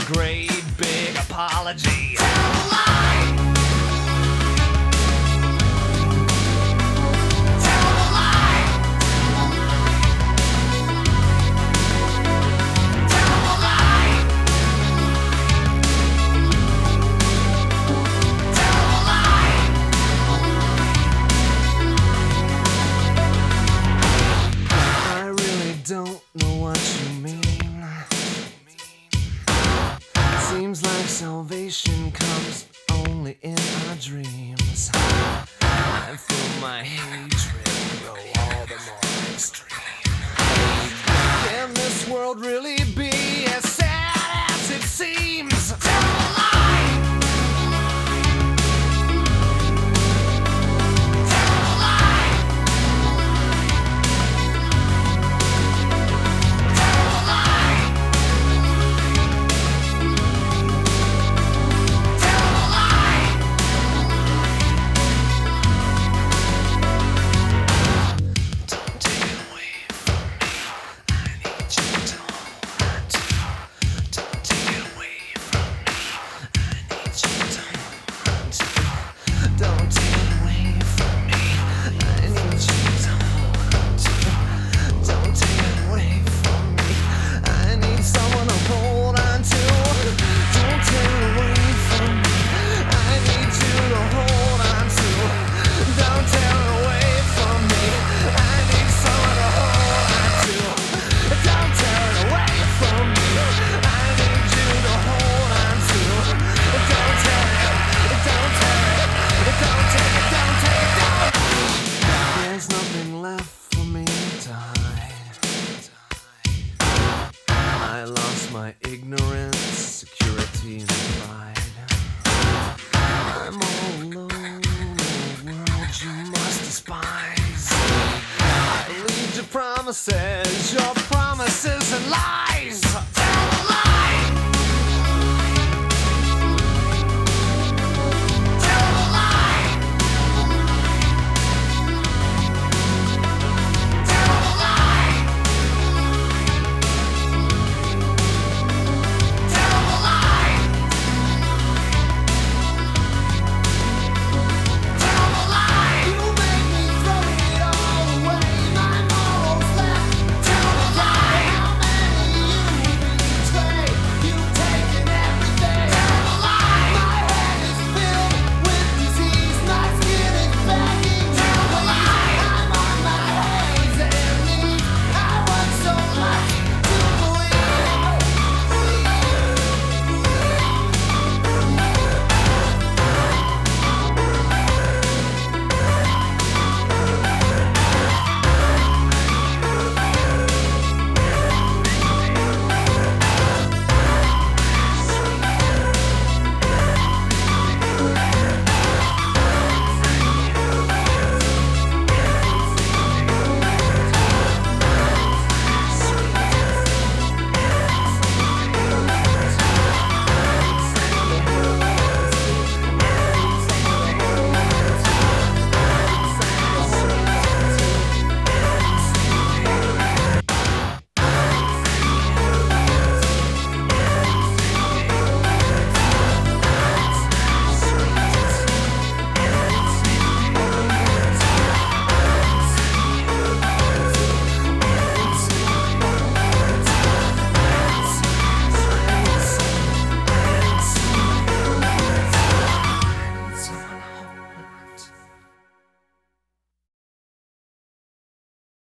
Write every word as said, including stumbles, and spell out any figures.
great big apology. Tell a lie. Tell a lie. Tell a lie. Tell a lie. I really don't know what you mean. Seems like salvation comes only in our dreams. I feel my hatred grow all the more extreme. Can this world really be as sad as it seems? Tell a lie. Tell a lie. Tell a lie. Tell a lie. Don't take it away from me. I need you to hold on to. Don't take it away from me. I need you to hold on to. Don't take it away from me. I need you to hold on to. Don't take it away from me. I need someone to hold on to. Don't take it away from me. I need you to hold on to. Don't tear it away from me. I need someone to hold on to. Don't tear it away from me. I need you to hold on to. Don't tear it. Don't tear it. Don't take it. Don't take it. Don't. There's nothing left for me to hide. I lost my ignorance, security, and pride. I'm all alone in a world you must despise. I read your promises, your promises and lies.